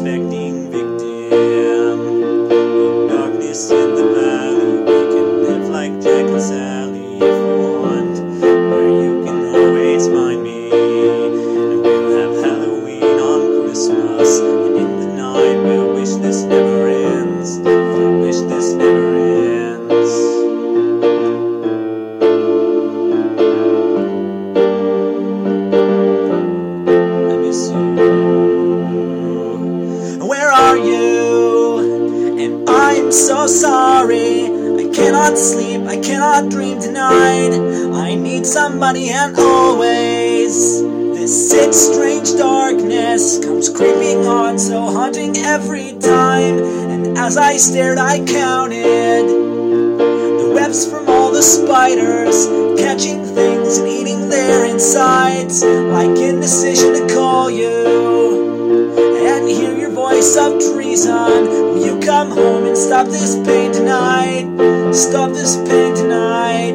unsuspecting victim of darkness in the valley. We can live like Jack and Sally if we want, where you can always find me. And we'll have Halloween on Christmas, and in the night we'll wish this never ends. We'll wish this never ends. I miss you. Where are you? And I'm so sorry. I cannot sleep, I cannot dream tonight. I need somebody, and always this sick, strange darkness comes creeping on, so haunting every time. And as I stared, I counted the webs from all the spiders, catching things and eating their insides, like indecision to call you and hear your voice of treason. Will you come home and stop this pain tonight? Stop this pain tonight.